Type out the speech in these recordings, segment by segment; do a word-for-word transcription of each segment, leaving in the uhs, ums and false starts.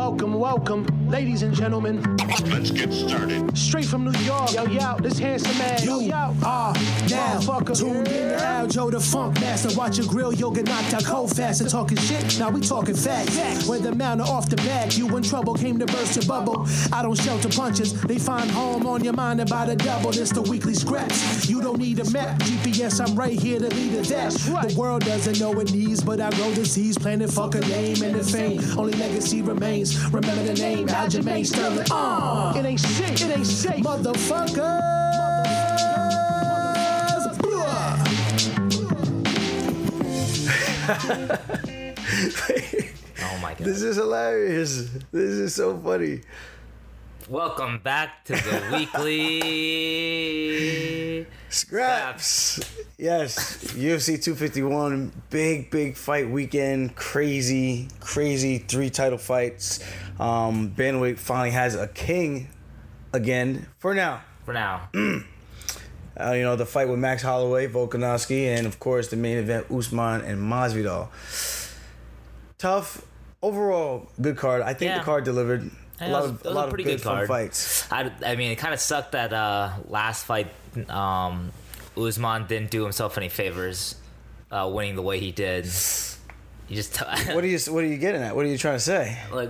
welcome, welcome, ladies and gentlemen. Let's get started. Straight from New York, yo, yo, this handsome man, yo, yo. Ah, now, Motherfucker. tuned in to Aljo, the funk master. Watch your grill, yoga knocked out cold fast. And talking shit, now we talking facts. Whether mount or off the back, you in trouble, came to burst your bubble. I don't shelter punches, they find home on your mind about a double. This the weekly scraps. You don't need a map, G P S, I'm right here to lead it. That's right. The world doesn't know it needs, but I grow disease, planet fuck a name and the fame. Only legacy remains. Remember the name, Aljamain Sterling. Uh, It ain't shit, it ain't safe. motherfuckers. Oh my god. This is hilarious. This is so funny. Welcome back to the weekly Scraps. Yes, U F C two fifty-one, big, big fight weekend. Crazy, crazy three title fights. Um, Bantamweight finally has a king again for now. for now. Uh, you know, the fight with Max Holloway, Volkanovski, and of course the main event, Usman and Masvidal. Tough, overall, good card. I think Yeah. the card delivered. A Yeah, lot it was- of, it a was lot a of pretty good, good fun card. fights. I, I mean, it kind of sucked that uh, last fight, um, Usman didn't do himself any favors, uh, winning the way he did. He just t- What are you What are you getting at? What are you trying to say? like,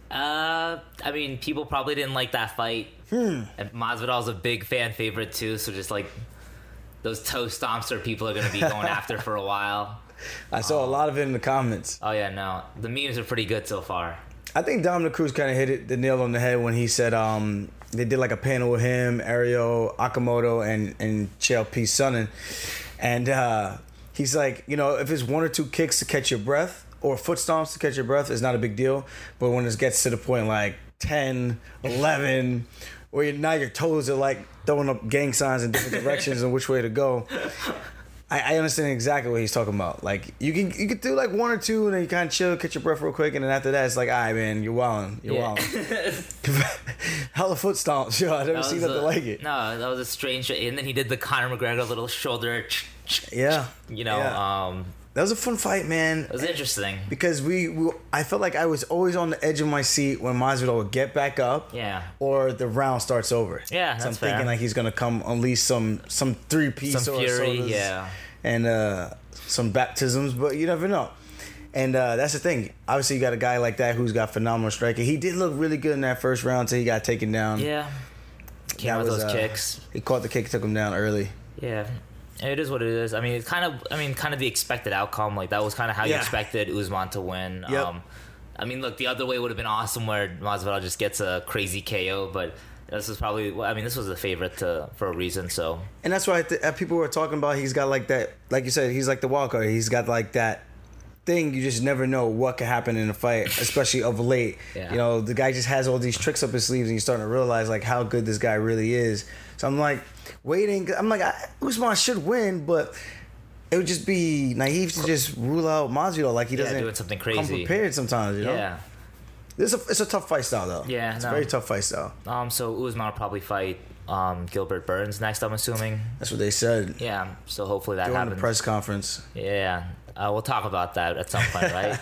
uh, I mean, people probably didn't like that fight. Hmm. And Masvidal's a big fan favorite too, so just like those toe stomps are people are going to be going after for a while. I saw a lot of it in the comments. Oh yeah, no, the memes are pretty good so far. I think Dominic Cruz kind of hit it the nail on the head when he said um, they did like a panel with him, Ariel Akamoto, and and Chael P. Sonnen, and uh, he's like, you know, if it's one or two kicks to catch your breath or foot stomps to catch your breath, it's not a big deal. But when it gets to the point like ten, eleven, where now your toes are like throwing up gang signs in different directions and which way to go. I, I understand exactly what he's talking about. Like you can you could do like one or two and then you kind of chill, catch your breath real quick, and then after that it's like, all right, man, you're wilding, you're Yeah. wilding. Hella foot stomps, yo. I've never That seen was nothing a- like it. No, that was a strange. And then he did the Conor McGregor little shoulder. Yeah, You know, Yeah. um, that was a fun fight, man. it was interesting. Because we, we, I felt like I was always on the edge of my seat when Masvidal would get back up, Yeah. or the round starts over. Yeah, so I'm that's fair. thinking like he's gonna come unleash some some three piece Some or fury, sodas yeah. and uh, some baptisms, but you never know. And uh, that's the thing. Obviously, you got a guy like that who's got phenomenal striking. He did look really good in that first round until he got taken down. Yeah. Came That with was, those uh, kicks. He caught the kick, took him down early. Yeah. It is what it is. I mean, it's kind of. I mean, kind of the expected outcome. Like that was kind of how you Yeah. expected Usman to win. Yep. Um, I mean, look, the other way would have been awesome, where Masvidal just gets a crazy K O. But this was probably. Well, I mean, this was a favorite to, for a reason. So And that's why th- uh, people were talking about. He's got like that, like you said, he's like the wild card. He's got like that thing. You just never know what could happen in a fight, especially of late. Yeah. You know, the guy just has all these tricks up his sleeves, and you're starting to realize like how good this guy really is. So I'm like waiting. I'm like, I, Usman should win, but it would just be naive to just rule out Masvidal like he Yeah, doesn't doing something come crazy. prepared sometimes. You know, yeah. It's a it's a tough fight style though. Yeah, it's no. a very tough fight style. Um. So Usman will probably fight um Gilbert Burns next. I'm assuming. That's what they said Yeah. So hopefully that during happens. the press conference. Yeah. Uh, we'll talk about that at some point, right?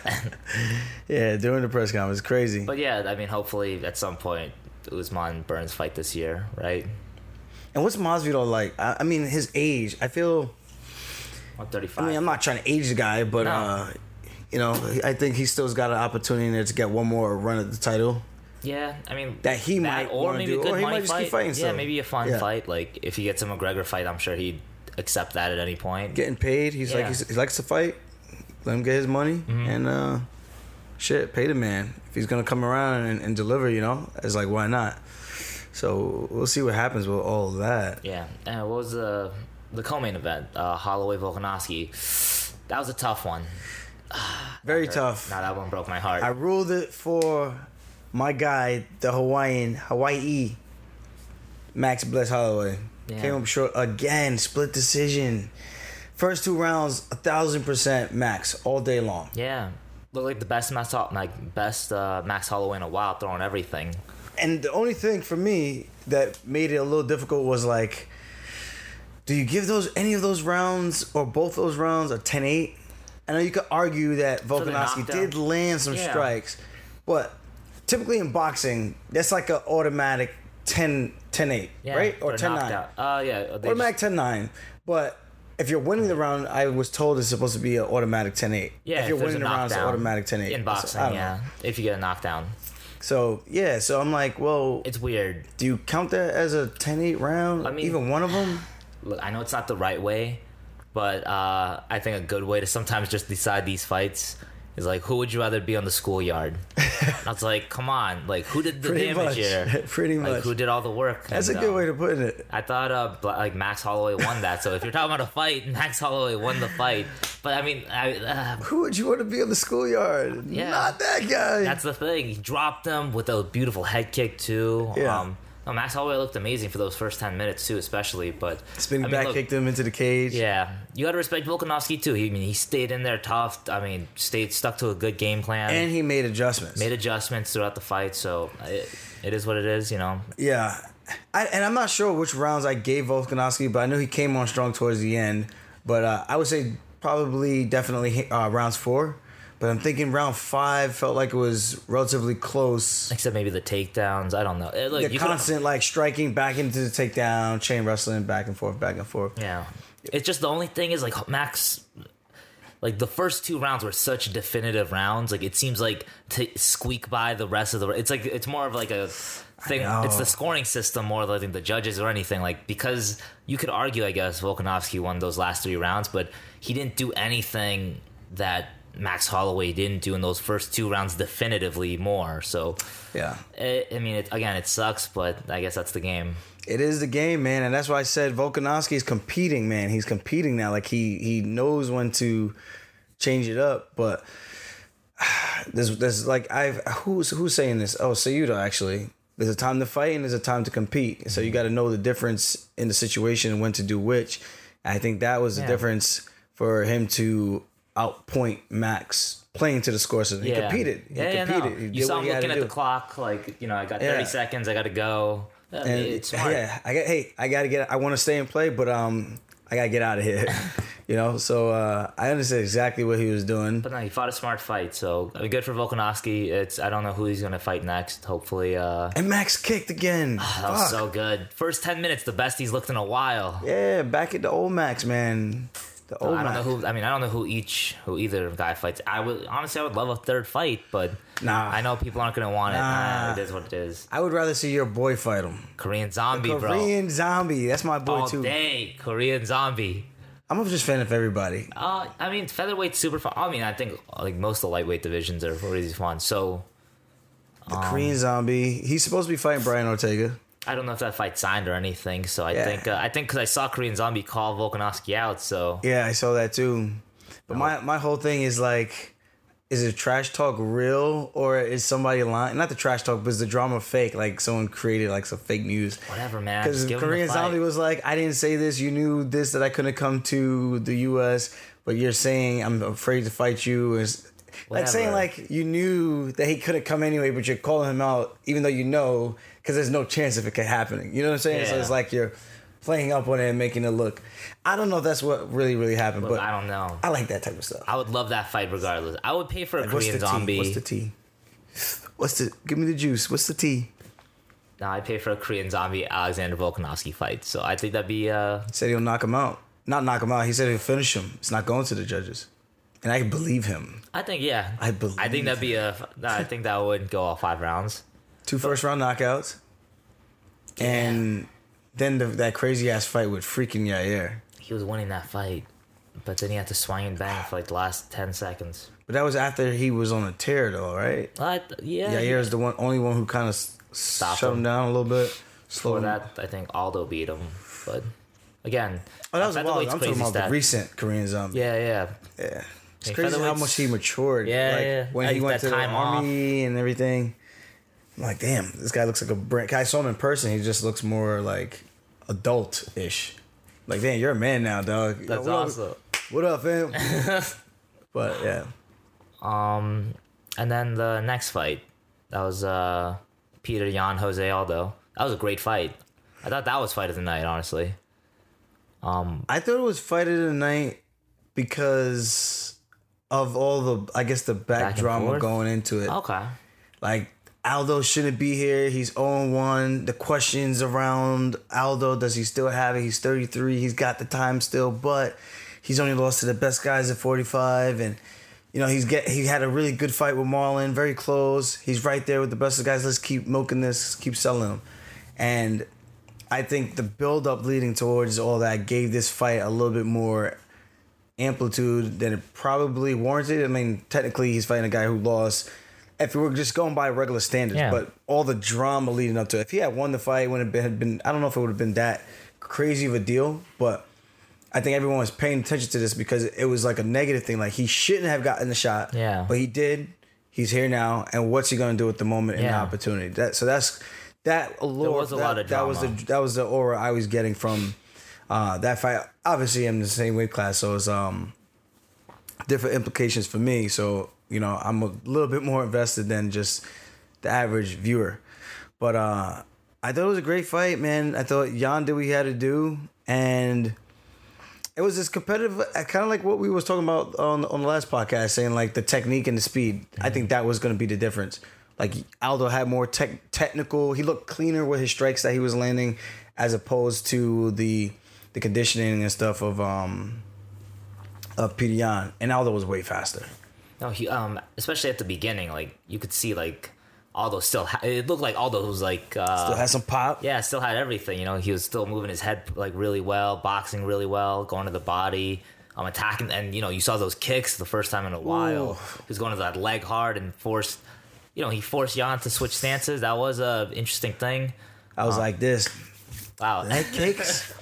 Yeah, during the press conference, crazy. But yeah, I mean, hopefully at some point, Usman Burns fight this year, right? And what's Masvidal like? I, I mean, his age. I feel. one thirty-five. I mean, I'm not trying to age the guy, but No. uh, you know, I think he still's got an opportunity there to get one more run at the title. Yeah, I mean That he might or wanna maybe do, a good or he money might just keep fight. fighting Yeah, still. maybe a fun Yeah. fight. Like if he gets a McGregor fight, I'm sure he'd accept that at any point. Getting paid, he's like Yeah. he's, he likes to fight. Let him get his money Mm-hmm. and uh, shit, pay the man if he's gonna come around and, and deliver. You know, it's like why not? So we'll see what happens with all of that. Yeah. And what was the the co-main event? Uh, Holloway Volkanovski. That was a tough one. Very tough. Now that one broke my heart. I ruled it for my guy, the Hawaiian, Hawaii, Max Bless Holloway. Yeah. Came up short again, split decision. First two rounds, a thousand percent Max all day long. yeah. Looked like the best Max, like best uh, Max Holloway in a while, throwing everything. And the only thing for me that made it a little difficult was like, do you give those any of those rounds or both those rounds a ten eight? I know you could argue that the Volkanovski knockdown. did land some Yeah. strikes, but typically in boxing, that's like an automatic ten eight, Yeah, right? Or they're ten knocked nine. out. Uh, yeah. They Automatic just, ten nine. But if you're winning the round, I was told it's supposed to be an automatic ten eight. yeah, if you're there's winning a the round, it's knockdown automatic ten eight. in boxing. So, I don't yeah, know. if you get a knockdown, So, yeah, so I'm like, well, it's weird. do you count that as a ten eight round? I mean- Even one of them? Look, I know it's not the right way, but uh, I think a good way to sometimes just decide these fights is like, who would you rather be on the schoolyard? And I was like, come on, like who did the Pretty damage much. here? Pretty Like much. who did all the work? That's And, a good uh, way to put it. I thought uh, Bla- like Max Holloway won that. So if you're talking about a fight, Max Holloway won the fight. But I mean, I, uh, Who would you want to be on the schoolyard? Yeah. Not that guy. that's the thing. He dropped him with a beautiful head kick too. Yeah. Um, no, Max Holloway looked amazing for those first ten minutes too, especially. But Spinning I mean, back look, kicked him into the cage. Yeah, you got to respect Volkanovski too. He, I mean, he stayed in there tough. I mean, stayed stuck to a good game plan. And he made adjustments. made adjustments throughout the fight. So it, it is what it is, you know. Yeah. I, and I'm not sure which rounds I gave Volkanovski, but I know he came on strong towards the end. But uh, I would say probably definitely uh, rounds four. But I'm thinking round five felt like it was relatively close. Except maybe the takedowns. I don't know. It, look, The you could- constant like striking back into the takedown, chain wrestling, back and forth, back and forth. Yeah. It's just the only thing is like Max, like the first two rounds were such definitive rounds. Like it seems like to squeak by the rest of the. It's like it's more of like a thing. know. It's the scoring system more than I think the judges or anything. Like because you could argue, I guess Volkanovski won those last three rounds, but he didn't do anything that Max Holloway didn't do in those first two rounds definitively more. So Yeah. it, I mean, it, again, it sucks, but I guess that's the game. It is the game, man, and that's why I said Volkanovski is competing, man. He's competing now. Like he he knows when to change it up. But there's there's like I've who's who's saying this? Oh, Sayuda actually. There's a time to fight and there's a time to compete. So you got to know the difference in the situation and when to do which. I think that was the Yeah. difference for him to outpoint Max playing to the score system. He Yeah. competed. He yeah, yeah, no. competed. He You did saw what him he had looking to at do. the clock, like, you know, I got thirty Yeah. seconds, I got to go. Yeah, And it's smart. yeah, I got. Hey, I gotta get. I want to stay and play, but um, I gotta get out of here. You know, so uh, I understand exactly what he was doing. But no, he fought a smart fight, so I mean, good for Volkanovski. It's I don't know who he's gonna fight next. Hopefully, uh, And Max kicked again. that was Fuck. so good. First ten minutes, the best he's looked in a while. Yeah, back at the old Max, man. The old I don't Max. know who. I mean, I don't know who each, who either guy fights. I would honestly, I would love a third fight, but Nah. I know people aren't gonna want it. Nah. Nah, it is what it is. I would rather see your boy fight him. Korean Zombie, bro. Korean Zombie. That's my boy All too. day, Korean Zombie. I'm a just fan of everybody. Uh, I mean, featherweight's super fun. I mean, I think like most of the lightweight divisions are really fun. So The Um, Korean Zombie. He's supposed to be fighting Brian Ortega. I don't know if that fight signed or anything. So I Yeah. think uh, I think because I saw Korean Zombie call Volkanovski out. So Yeah, I saw that too. But my, my whole thing is like, is it trash talk real or is somebody lying? Not the trash talk, but is the drama fake? Like someone created like some fake news. whatever, man. Because Just give him the Korean fight. Zombie was like, I didn't say this. You knew this, that I couldn't come to the U S, but you're saying I'm afraid to fight you. Is like saying Whatever. like you knew that he couldn't come anyway, but you're calling him out even though you know because there's no chance of it could happen. You know what I'm saying? So Yeah. it's like you're playing up on it and making it look. I don't know if that's what really really happened, Look, but I don't know. I like that type of stuff. I would love that fight regardless. I would pay for a Like, what's Korean the Zombie. tea? What's the tea? What's the? Give me the juice. What's the tea? No, I'd pay for a Korean Zombie Alexander Volkanovski fight. So I think that'd be uh Said he'll knock him out. Not knock him out. He said he'll finish him. It's not going to the judges, and I believe him. I think yeah. I believe I think that'd be a. no, I think that would go all five rounds. Two first round knockouts, and then the, that crazy ass fight with freaking Yair. He was winning that fight, but then he had to swing and bang for like the last ten seconds. But that was after he was on a tear, though, right? Uh, yeah. Yair is the one, only one who kind of Stopped shut him. him. down a little bit. Slow For him. that, I think Aldo beat him. But again, Oh, that was uh, wild. I'm featherweight's talking crazy about stat. the recent Korean Zombie. Yeah, yeah. Yeah. It's Hey, crazy how featherweight's- much he matured. Yeah, like, yeah. When Like, he went that to the time off. army and everything. I'm like, damn, this guy looks like a brand. I saw him in person. He just looks more like adult-ish. Like, damn, you're a man now, dog. That's what up- awesome. What up, fam? But yeah, Um, and then the next fight, that was uh Peter Yan Jose Aldo. That was a great fight. I thought that was fight of the night, honestly. Um, I thought it was fight of the night because of all the, I guess, the back, Back and drama forth? going into it. okay. Like, Aldo shouldn't be here. He's oh and one. The questions around Aldo, does he still have it? He's thirty-three. He's got the time still, but he's only lost to the best guys at forty-five. And, you know, he's get he had a really good fight with Marlon, very close. He's right there with the best of the guys. Let's keep milking this, keep selling him. And I think the build-up leading towards all that gave this fight a little bit more amplitude than it probably warranted. I mean, technically, he's fighting a guy who lost. If we were just going by regular standards, Yeah. but all the drama leading up to it. If he had won the fight, it would have been, I don't know if it would have been that crazy of a deal, but I think everyone was paying attention to this because it was like a negative thing. Like, he shouldn't have gotten the shot, Yeah. but he did. He's here now, and what's he going to do with the moment and the Yeah. opportunity? That so that's that allure. was a that, lot of that was the drama. that was the aura I was getting from uh, that fight. Obviously, I'm in the same weight class, so it's um different implications for me. So, you know, I'm a little bit more invested than just the average viewer. But uh, I thought it was a great fight, man. I thought Jan did what he had to do, and it was this competitive, kind of like what we was talking about on on the last podcast, saying like the technique and the speed. I think that was going to be the difference. Like, Aldo had more tech technical. He looked cleaner with his strikes that he was landing, as opposed to the the conditioning and stuff of um of Petr Yan. And Aldo was way faster. No, he um, especially at the beginning, like you could see like Aldo still. Ha- it looked like Aldo was like uh, Still had some pop. yeah, still had everything. You know, he was still moving his head like really well, boxing really well, going to the body, um, attacking, and you know, you saw those kicks the first time in a while. Ooh. He was going to that leg hard and forced. You know, he forced Jan to switch stances. That was a interesting thing. I was like this. Wow, Leg kicks.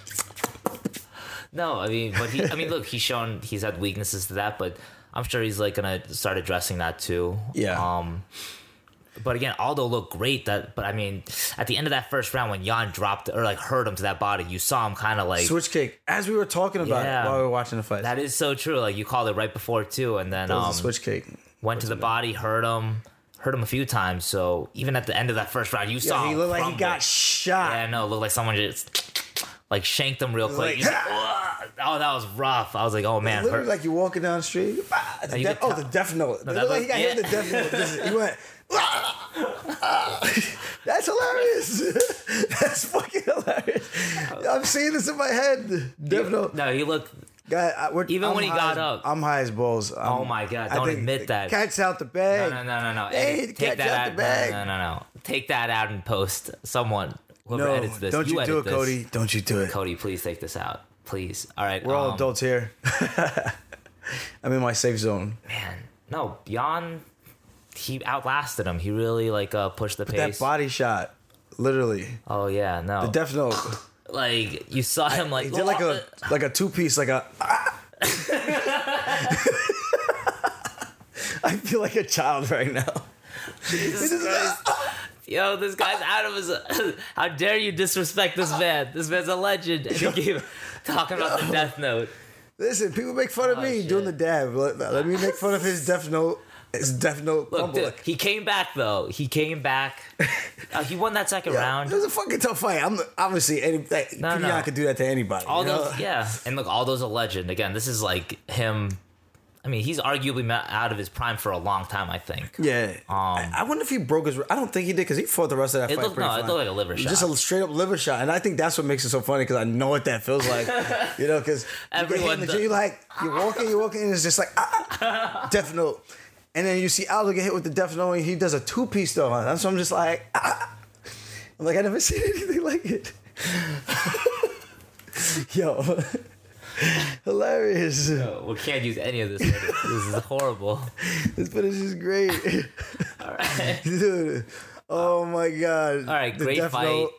No, I mean, but he, I mean, look, he's shown he's had weaknesses to that, but I'm sure he's like gonna start addressing that too. Yeah. Um, but again, Aldo looked great. That, but I mean, at the end of that first round, when Jan dropped or like hurt him to that body, you saw him kind of like Switch kick. As we were talking about Yeah. it while we were watching the fight. that is so true. Like you called it right before too, and then That was um, a switch kick. went to the body, hurt him, hurt him a few times. So even at the end of that first round, you saw Yeah, he him looked like he crumble. got shot. Yeah, no, it looked like someone just like shanked him real quick. like, You just- oh, that was rough. I was like, oh man, Literally hurt. like you're walking down the street. Ah, the you def- could oh, tell- the death note. No, It that looked like he got looked- hit with the death note. This is- He went. "Ah, ah." That's hilarious. That's fucking hilarious. I'm seeing this in my head. Death note. No, he looked. Guy, I, we're, Even I'm when he high got as- up. I'm high as balls. I'm- Oh my God, I don't think admit that. Cat's out the No, bag. no, no, no, no. Hey, Edit- the take cat's that out out. the bag. No, no, no, no. Take that out and post. Someone, whoever No, edits this. don't you, edit do it, this. Cody. Don't you do it. Cody, please take this out. Please. All right. We're all um, adults here. I'm in my safe zone. Man, no, Jan, he outlasted him. He really like uh, pushed the That pace. body shot, literally. Oh yeah, no. The Death Note. like you saw him like He did like a like a two piece, like a. I feel like a child right now. Jesus Christ. Yo, this guy's out of his. How dare you disrespect this man? This man's a legend. And he keep talking about the Death Note. Listen, people make fun of Oh, me shit. doing the dab. Let, let me make fun of his Death Note. His Death Note. Look, fumble. dude, he came back though. He came back. Uh, he won that second Yeah, round. It was a fucking tough fight. I'm obviously any. Like, No, Petr no. Yan could do that to anybody. All you know? those, yeah, and look, all those a legend. Again, this is like him. I mean, he's arguably ma- out of his prime for a long time. I think. Yeah. I, I wonder if he broke his. I don't think he did because he fought the rest of that It fight. looked- pretty no, it fine. looked like a liver It was Just shot. a straight up liver shot, and I think that's what makes it so funny because I know what that feels like. You know, because Everyone you does. you're like you're walking, you're walking, and it's just like ah, Death Note, and then you see Aldo get hit with the Death Note, and he does a two piece though. That's what I'm just like. Ah. I'm like I never seen anything like it. Yo. Hilarious. No, we can't use any of this. This is horrible. This finish is great. All right. Dude. Oh my god. All right. The Great Death fight. Note,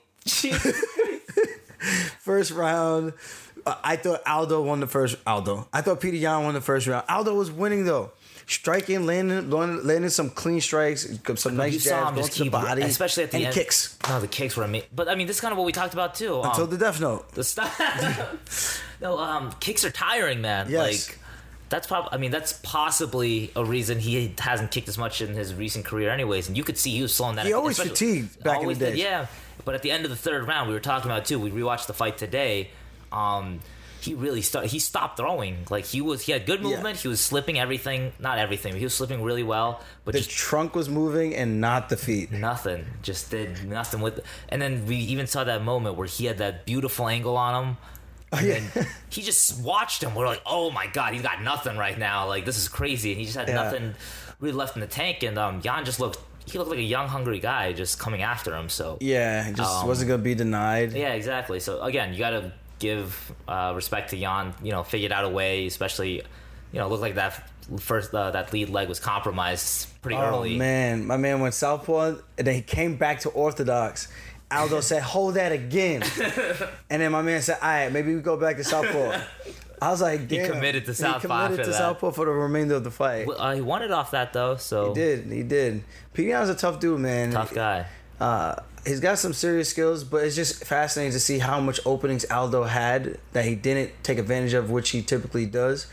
first round. uh, I thought Aldo won the first. Aldo. I thought Petr Yan won the first round. Aldo was winning though. Striking, landing, landing, landing some clean strikes, some nice You jabs, saw him going just to the keep, body, especially at the and end. kicks. No, the kicks were amazing. But I mean, this is kind of what we talked about too. Um, Until the Death Note. the stuff. no, um, kicks are tiring, man. Yes. Like that's probably. I mean, that's possibly a reason he hasn't kicked as much in his recent career, anyways. And you could see he was slowing that. He up, always especially- fatigued back in the always did, days. Yeah, but at the end of the third round, we were talking about it too. We rewatched the fight today. Um, he really started. He stopped throwing. Like he was, he had good movement. Yeah. He was slipping everything, not everything. But he was slipping really well. But The just trunk was moving and not the feet. nothing. Just did nothing with. And then we even saw that moment where he had that beautiful angle on him. And yeah. then he just watched him. We're like, oh my god, he's got nothing right now. Like this is crazy. And he just had Yeah. nothing really left in the tank. And um, Jan just looked. He looked like a young, hungry guy just coming after him. So Yeah, it just Um, wasn't gonna be denied. yeah, exactly. So again, you got to give uh, respect to Jan. You know, figured out a way, especially, you know, looked like that first uh, that lead leg was compromised pretty Oh early. man, my man went southpaw and then he came back to orthodox. Aldo said, "Hold that again," and then my man said, "All right, maybe we go back to southpaw." I was like, He Damn. committed to He southpaw committed after to that. southpaw for the remainder of the fight. Well, Uh, he won it off that though, so He did, he did. P D N's a tough dude, man. tough guy. Uh, he's got some serious skills, but it's just fascinating to see how much openings Aldo had that he didn't take advantage of, which he typically does.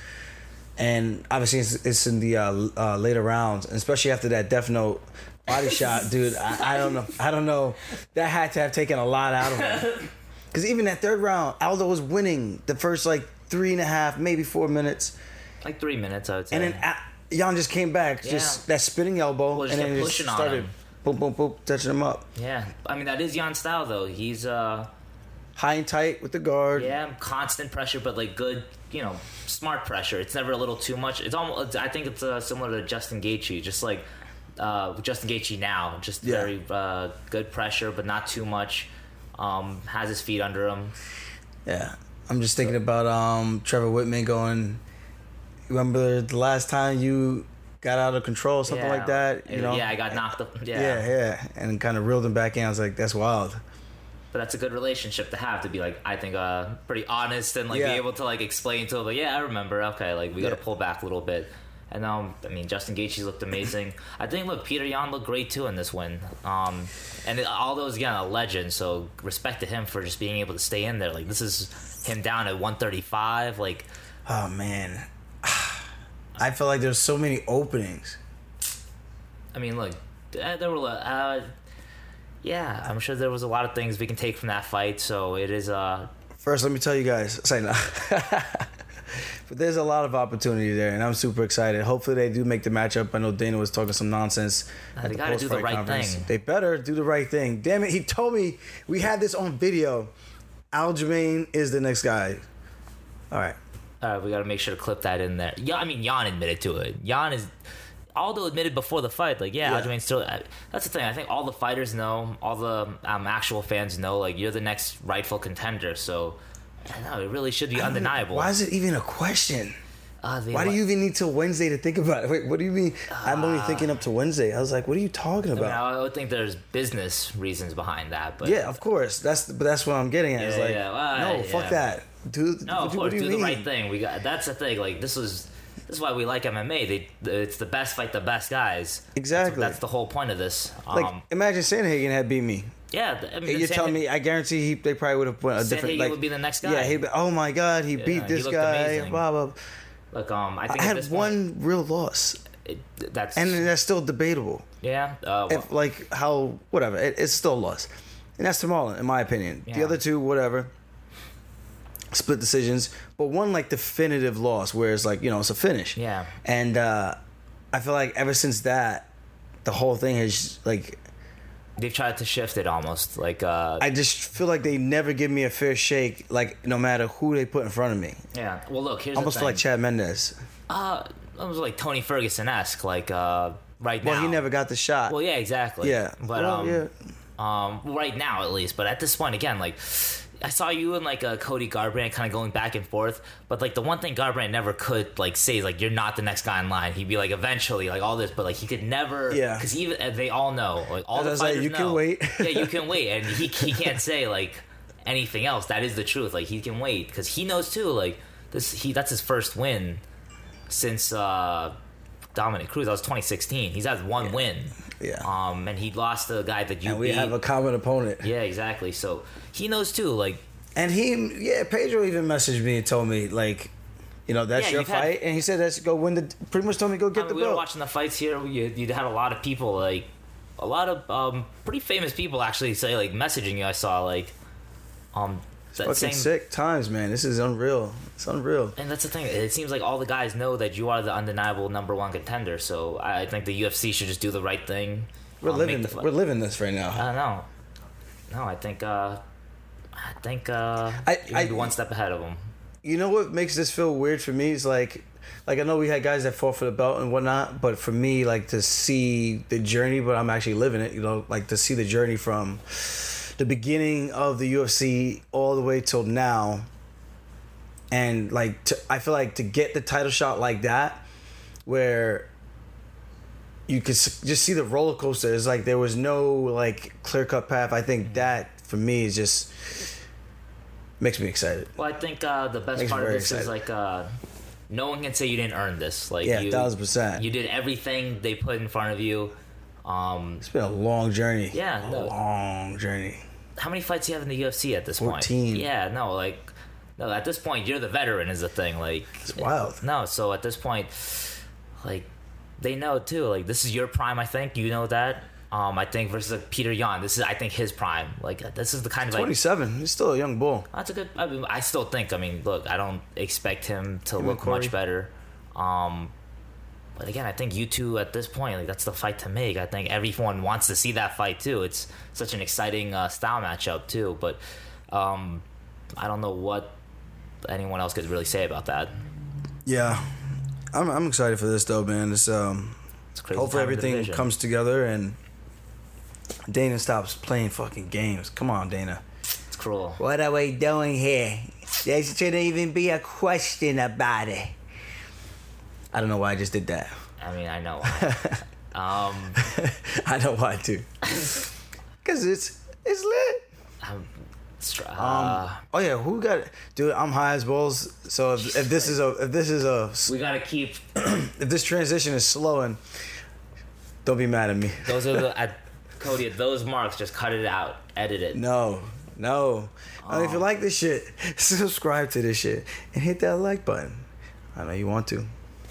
And obviously, it's, it's in the uh, uh, later rounds, and especially after that Death Note body shot, dude. I, I don't know. I don't know. That had to have taken a lot out of him. Because even that third round, Aldo was winning the first like three and a half, maybe four minutes, Like three minutes, I would say. and then uh, Jan just came back, just Yeah. that spinning elbow, Well, just and then kept just pushing on started him. boom, boom, boom, touching him up. yeah, I mean that is Jan's style though. He's uh. High and tight with the guard. Yeah, constant pressure, but like good, you know, smart pressure. It's never a little too much. It's almost. I think it's uh, similar to Justin Gaethje, just like uh, Justin Gaethje now. Just Yeah. very uh, good pressure, but not too much. Um, has his feet under him. Yeah, I'm just thinking about um Trevor Whitman going. Remember the last time you got out of control, something Yeah. like that? You know? Yeah, I got knocked up. Yeah. Yeah, yeah, and kind of reeled him back in. I was like, that's wild. But that's a good relationship to have, to be like, I think, uh, pretty honest and like Yeah. be able to like explain to him, like, yeah, I remember. Okay, like we got to Yeah. pull back a little bit. And um, I mean, Justin Gaethje looked amazing. I think, look, Peter Yan looked great too in this win. Um, and all those again, a legend. So respect to him for just being able to stay in there. Like this is him down at one thirty-five. Like, Oh man, I feel like there's so many openings. I mean, look, uh, there were. Uh, yeah, I'm sure there was a lot of things we can take from that fight. So it is. Uh, First, let me tell you guys, say no. But there's a lot of opportunity there, and I'm super excited. Hopefully, they do make the matchup. I know Dana was talking some nonsense. Uh, at they the gotta do the post-fight right conference. thing. They better do the right thing. Damn it, he told me we had this on video. Aljamain is the next guy. All right. All right, we got to make sure to clip that in there. Yeah, I mean, Jan admitted to it. Jan is. Aldo admitted before the fight, like, yeah, Yeah. Aljamain still. I, that's the thing. I think all the fighters know, all the um, actual fans know, like, you're the next rightful contender. So, I know it really should be undeniable. Why is it even a question? Uh, they Why do li- you even need till Wednesday to think about it? Wait, what do you mean? I'm only thinking up to Wednesday. I was like, what are you talking I mean, about? I would think there's business reasons behind that, but Yeah, of course. That's but that's what I'm getting at. It's Yeah, like, yeah, well, no, yeah. fuck that, dude. no, what, of do- what course, do do, you the mean? right thing. We got that's the thing. Like, this was. This is why we like M M A. They, it's the best fight the best guys. Exactly. That's, that's the whole point of this. Like, Um, imagine Sandhagen had beat me. yeah, I mean, You're Sandhagen- telling me? I guarantee he they probably would have put a different. Sandhagen Like, would be the next guy. Yeah, he'd be. Oh my god, he beat he this looked guy. amazing. Blah blah. Look, um, I think I at had this one point, real loss, it, that's and that's still debatable. yeah. Uh, well, If like how whatever, it, it's still a loss, and that's to Marlon, in my opinion. The Yeah. other two, whatever, split decisions, but one like definitive loss, where it's like you know it's a finish. Yeah. And uh, I feel like ever since that, the whole thing has like they've tried to shift it almost like uh, I just feel like they never give me a fair shake, like no matter who they put in front of me. yeah. Well, look, here's Almost the feel thing. like Chad Mendez. uh, it was like Tony Ferguson esque, like uh, right now. Well, he never got the shot. Well, yeah, exactly. yeah, but well, um, yeah. um, right now at least. But at this point, again, like I saw you and like uh, Cody Garbrandt kind of going back and forth. But like the one thing Garbrandt never could like say is like you're not the next guy in line. He'd be like eventually like all this, but like he could never. Yeah. Because even uh, they all know like all As the I was like, fighters you can know. wait. Yeah, you can wait, and he he can't say like anything else. That is the truth. Like he can wait because he knows too. Like this, he that's his first win since uh, Dominic Cruz. That was twenty sixteen. He's had one win. Yeah. Um, and he lost to a guy that you And we beat. have a common opponent. Yeah, exactly. So he knows too. Like, And he, yeah, Pedro even messaged me and told me, like, you know, that's Yeah, your you've had- fight. And he said, let's go win the, pretty much told me, go get I mean, the we were belt. watching the fights here. You you had a lot of people like a lot of um pretty famous people actually say like messaging you. I saw like um that Fucking same, sick times, man. This is unreal. It's unreal. And that's the thing. It seems like all the guys know that you are the undeniable number one contender. So I think the U F C should just do the right thing. We're um, living. make the- We're living this right now. I don't know. No, I think. Uh, I think. Uh, I- you're I- be one step ahead of them. You know what makes this feel weird for me is like, like I know we had guys that fought for the belt and whatnot, but for me, like to see the journey, but I'm actually living it. You know, like to see the journey from the beginning of the U F C all the way till now, and like to, I feel like to get the title shot like that, where you could s- just see the roller coaster. It's like there was no like clear cut path. I think that for me is just makes me excited. Well, I think uh, the best Makes me part of very this excited. is like uh, no one can say you didn't earn this. Like Yeah, you, thousand percent. You did everything they put in front of you. Um, It's been a long journey. Yeah, a no. long journey. how many fights do you have in the U F C at this fourteen. point? Yeah, no, like no. At this point, you're the veteran. Is the thing. Like It's wild. No, so at this point, like they know too. Like this is your prime. I think you know that. Um, I think versus like, Peter Yan. This is I think his prime. Like this is the kind of like twenty-seven. He's still a young bull. that's a good. I, mean, I still think. I mean, look, I don't expect him to and look Corey. much better. Um, but again, I think you two at this point, like that's the fight to make. I think everyone wants to see that fight too. It's such an exciting uh, style matchup too. But um, I don't know what anyone else could really say about that. Yeah, I'm. I'm excited for this though, man. It's um. It's a crazy Hopefully time in the everything division. comes together and Dana stops playing fucking games. Come on, Dana. It's cruel. What are we doing here? There shouldn't even be a question about it. I don't know why I just did that. I mean, I know. um, I know why too. Cause it's it's lit. I'm, str- uh, Um, oh yeah, who got it? Dude, I'm high as balls. So if, if this is a if this is a we gotta keep. if this transition is slowing, don't be mad at me. Those are the at Cody. Those marks, just cut it out, edit it. No, no. And if you like this shit, subscribe to this shit and hit that like button. I know you want to.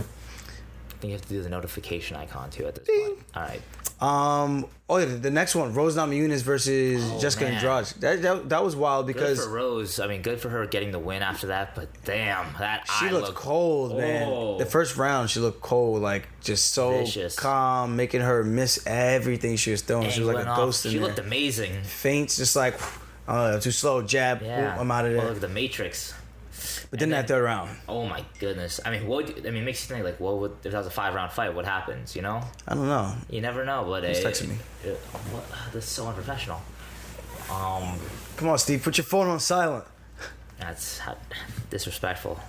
I think you have to do the notification icon too at this point. All right. Um. Oh yeah, the next one, Rose Namajunas versus Oh, Jessica man. Andrade. That, that that was wild Good because for Rose. I mean, good for her getting the win after that. But damn, that she eye looked looked cold, man. Oh. The first round, she looked cold, like just so Vicious. calm, making her miss everything she was throwing. And She was like went a off. ghost in She there. looked amazing. Feints, just like, uh, too slow, jab, Yeah. boom, I'm out of there. Well, look at the Matrix. but then and that then- third round, Oh my goodness. I mean, what? would you- I mean, it makes you think like, what would if that was a five round fight? What happens? You know, I don't know. you never know. But Who's it, texting me? it- what, this is so unprofessional. Um, Come on, Steve, put your phone on silent. that's how, disrespectful.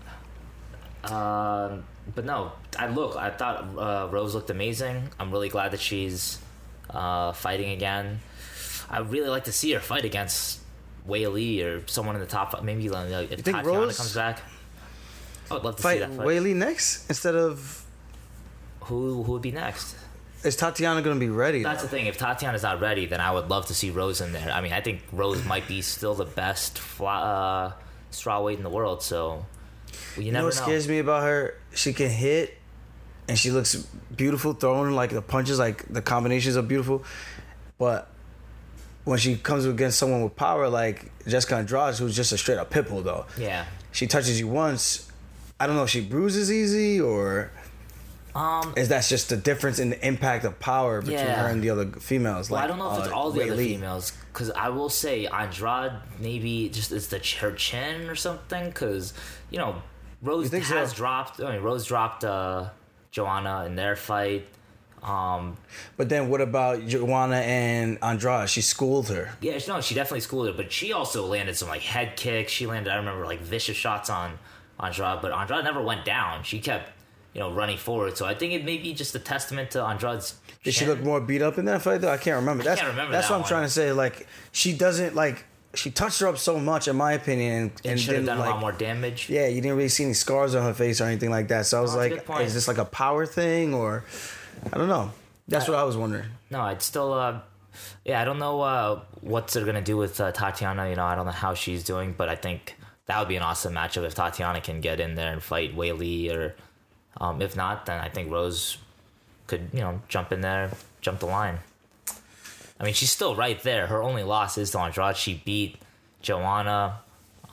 Um, but no, I look. I thought uh, Rose looked amazing. I'm really glad that she's uh, fighting again. I really like to see her fight against Wei Li or someone in the top. Maybe like, if think Tatiana Rose- comes back, I would love to see Fight that fight. Wei Li next instead of. Who who would be next? Is Tatiana gonna be ready? That's though? the thing. If Tatiana's not ready, then I would love to see Rose in there. I mean, I think Rose might be still the best fly, uh, strawweight in the world. So you, You never know what know. scares me about her? She can hit, and she looks beautiful throwing. Like the punches, like the combinations are beautiful. But when she comes against someone with power, like Jessica Andrade, who's just a straight up pitbull, though, Yeah. she touches you once. I don't know if she bruises easy or Um. is that just the difference in the impact of power between Yeah. her and the other females. Well, like, I don't know if it's uh, all the Wei other Li. females, because I will say Andrade maybe just is the her chin or something. Because you know Rose You think has so? dropped. I mean, Rose dropped uh, Joanna in their fight. Um, But then what about Joanna and Andrade? She schooled her. yeah, no, she definitely schooled her, but she also landed some like head kicks. She landed, I remember, like vicious shots on Andrade, but Andrade never went down. She kept, you know, running forward. So I think it may be just a testament to Andrade's. Did she chin. look more beat up in that fight though? I can't remember. That's, can't remember That's that what I'm one. trying to say. Like she doesn't like she touched her up so much, in my opinion, and, And and should have didn't done a like. lot more damage. Yeah, you didn't really see any scars on her face or anything like that. So I was Oh, that's a like, good point. is this like a power thing or I don't know. That's what I was wondering. No, I'd still. Uh, yeah, I don't know uh, what they're gonna do with uh, Tatiana. You know, I don't know how she's doing, but I think that would be an awesome matchup if Tatiana can get in there and fight Wei Li, or um, if not, then I think Rose could, you know, jump in there, jump the line. I mean, she's still right there. Her only loss is to Andrade. She beat Joanna.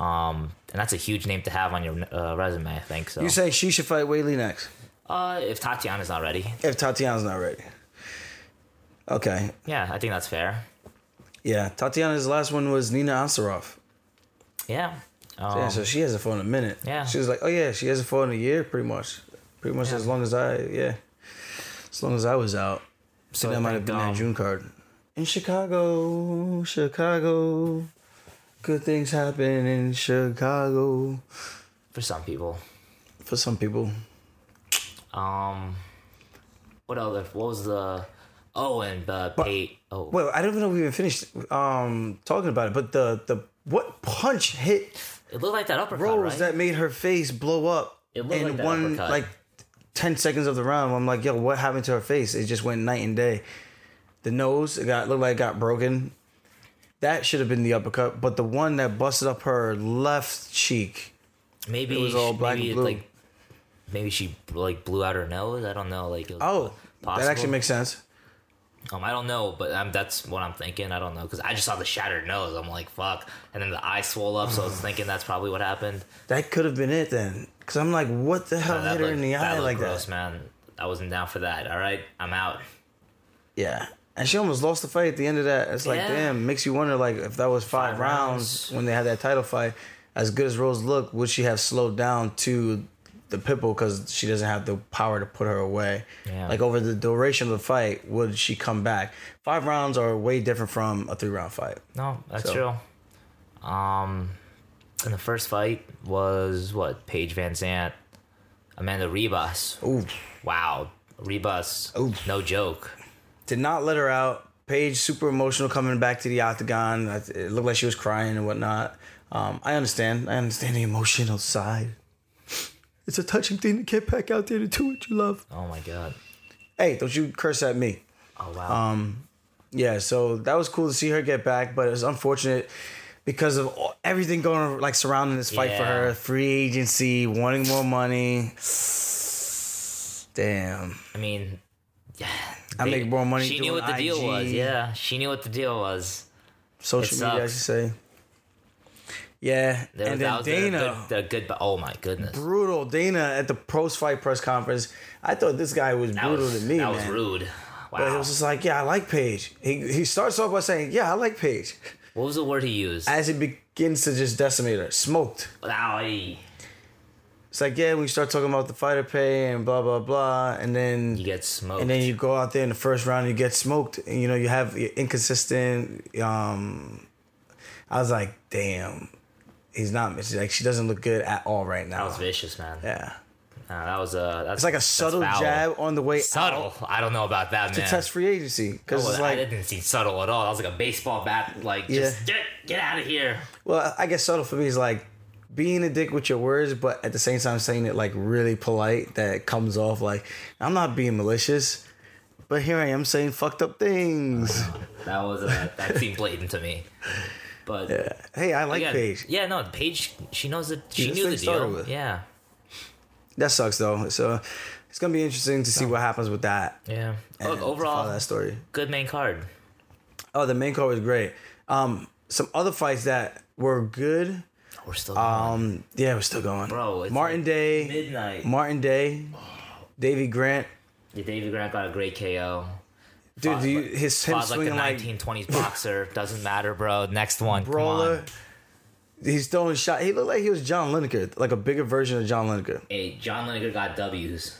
Um, and that's a huge name to have on your uh, resume, I think. So You say she should fight Weili next? uh, if Tatiana's not ready, If Tatiana's not ready. Okay. yeah, I think that's fair. Yeah, Tatiana's last one was Nina Ansaroff. Yeah. Um, Yeah, so she hasn't fought in a minute. Yeah. She was like, oh yeah, she hasn't fought in a year, pretty much. Pretty much Yeah. as long as I, yeah. As long as I was out. So So I that might have think, been that um, June card. In Chicago, Chicago, good things happen in Chicago. for some people. For some people. Um, what other? What was the? Oh, and the Pate. Oh, Well, I don't even know if we even finished um, talking about it, but the, the what punch hit it looked like that uppercut, Rose right? that made her face blow up It looked in like that one uppercut. like ten seconds of the round. I'm like, yo, what happened to her face? It just went night and day. The nose, it got looked like it got broken. That should have been the uppercut, but the one that busted up her left cheek, maybe it was all she- black maybe and blue. like maybe she like blew out her nose. I don't know. Like it was oh, possible. that actually makes sense. Um, I don't know, but um, that's what I'm thinking. I don't know because I just saw the shattered nose. I'm like, fuck, and then the eye swole up, so I was thinking that's probably what happened. That could have been it then, because I'm like, what the hell Uh, that hit her looked- in the eye looked like gross, that? man. I wasn't down for that. All right, I'm out. Yeah. And she almost lost the fight at the end of that. It's like, Yeah. damn, makes you wonder, like, if that was five, Five rounds, rounds. when they had that title fight, as good as Rose looked, would she have slowed down to the Pitbull because she doesn't have the power to put her away? Yeah. Like, over the duration of the fight, would she come back? Five rounds are way different from a three-round fight. No, that's So- true. Um, and the first fight was what? Paige Van Zant, Amanda Ribas. Ooh. Wow, Ribas. Ooh. No joke. Did not let her out. Paige, super emotional coming back to the octagon. It looked like she was crying and whatnot. Um, I understand. I understand the emotional side. It's a touching thing to get back out there to do what you love. Oh my god. Hey, don't you curse at me. Oh wow. Um, yeah, so that was cool to see her get back, but it was unfortunate because of all, everything going like surrounding this fight for Yeah. her. Free agency, wanting more money. Damn. I mean, yeah. I make more money She knew doing what the deal I G. was. Yeah, she knew what the deal was. Social It media, I sucks. should say. Yeah, There, and that then was Dana, The good, the good. Oh my goodness. brutal. Dana at the post-fight press conference. I thought this guy was That brutal was to me, that man. was rude. But it Wow. was just like, yeah, I like Paige. He he starts off by saying, yeah, I like Paige. What was the word he used? As he begins to just decimate her, smoked. Wow. I- It's like, yeah, we start talking about the fighter pay and blah blah blah, and then You get smoked. and then you go out there in the first round, and you get smoked, and you know you have inconsistent. Um, I was like, damn, he's not. She's like, she doesn't look good at all right now. That was vicious, man. Yeah, Nah, that was a. That's it's like a subtle foul. jab on the way Subtle. out I don't know about that, to man. test free agency because Oh, it's I like, didn't see subtle at all. That was like a baseball bat. Like, Yeah. just get get out of here. well, I guess subtle for me is like being a dick with your words, but at the same time saying it like really polite that comes off like I'm not being malicious, but here I am saying fucked up things. That was uh, that seemed blatant to me. But Yeah. Hey, I like yeah, Paige. yeah, no, Paige. She knows that. She that's knew what the he started deal. with. Yeah, That sucks though. So it's gonna be interesting to see what happens with that. yeah. and Look, to follow overall, that story. good main card. Oh, the main card was great. Um, some other fights that were good. We're still going. Um, yeah, we're still going. Bro, it's Martin like Day, midnight. Martin Day, Davy Grant. Yeah, David Grant got a great K O. Dude, Fought do you, like- his him fought like a swinging like nineteen twenties boxer. Doesn't matter, bro. Next one. Come brawler. on. He's throwing shot. He looked like he was John Lineker, like a bigger version of John Lineker. Hey, John Lineker got W's.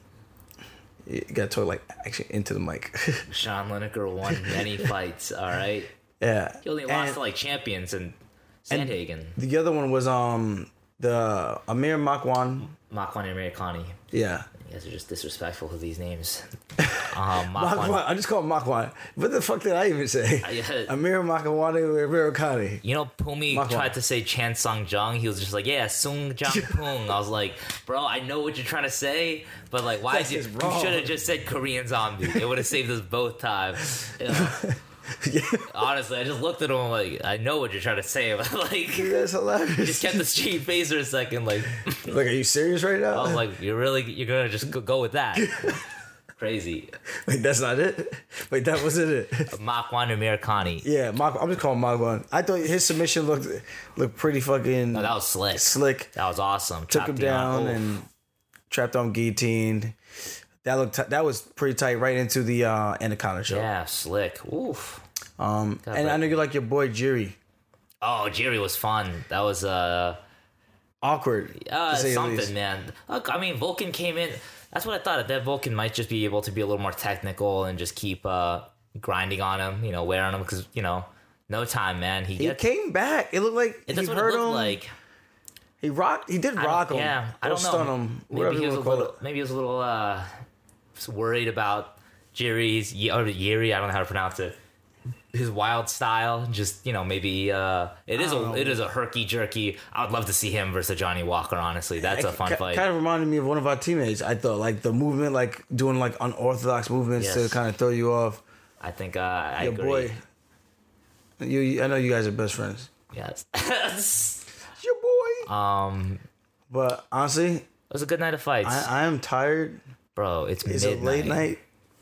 You got to talk like actually into the mic. Sean Lineker won many fights. All right, Yeah. he only And lost to like champions and Sandhagen, the other one was um the Amir Makwan. Makwan and Americani. Yeah. You guys are just disrespectful to these names. Um, Makwan. Makwan. I just call him Makwan. What the fuck did I even say? yeah. Amir Makawani or Amir Kani. You know, Pumi Makwan. tried to say Chan Sung Jung. He was just like, yeah, Sung Jung Pung. I was like, bro, I know what you're trying to say, but like, why That's did you, just you wrong. should have just said Korean zombie. It would have saved us both times. You know? Honestly, I just looked at him like, I know what you're trying to say, but like, That's hilarious. just kept the straight face for a second. Like, Like, are you serious right now? I was like, you're really, you're gonna just go, go with that. Crazy. Wait, that's not it? Wait, that wasn't it? Makwan Amirkhani. Yeah, Mach, I'm just calling Magwan. I thought his submission looked looked pretty fucking No, that was slick. slick. That was awesome. Took Trapped him him on. down Oof. and trapped on guillotine. That looked t- that was pretty tight right into the uh, Anaconda show. Yeah, slick. Oof. Um, God, and but- I know you like your boy Jiri. Oh, Jerry was fun. That was uh, Awkward. uh to say the something, least. man. Look, I mean, Vulcan came in. That's what I thought. That Vulcan might just be able to be a little more technical and just keep uh grinding on him, you know, wearing him because you know, no time, man. He, He gets. came back. It looked like That's he what hurt it looked him. like. He rocked. He did I don't- rock him. Yeah, I Or don't know. stun him. Maybe Whatever he you was a want to call little. it. Maybe he was a little uh, worried about Jerry's or Yeri. I don't know how to pronounce it. His wild style, just you know, maybe uh, it is I a don't know. it is a herky jerky. I would love to see him versus Johnny Walker. Honestly, that's a fun K- fight. Kind of reminded me of one of our teammates. I thought like the movement, like doing like unorthodox movements to Yes. kind of throw you off. I think uh, I Your agree. boy. You, you- I know you guys are best friends. Yes. It's your boy. um, But honestly, it was a good night of fights, I, I am tired. bro. It's, It's midnight. a late night.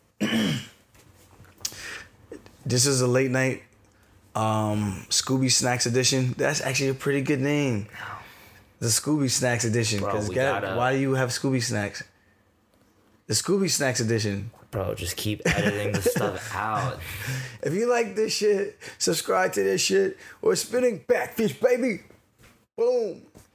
This is a late night um, Scooby Snacks edition. That's actually a pretty good name. The Scooby Snacks edition. Bro, Because we gotta- why do you have Scooby Snacks? The Scooby Snacks edition. Bro, just keep editing the stuff out. If you like this shit, subscribe to this shit. We're spinning backfish, baby. Boom.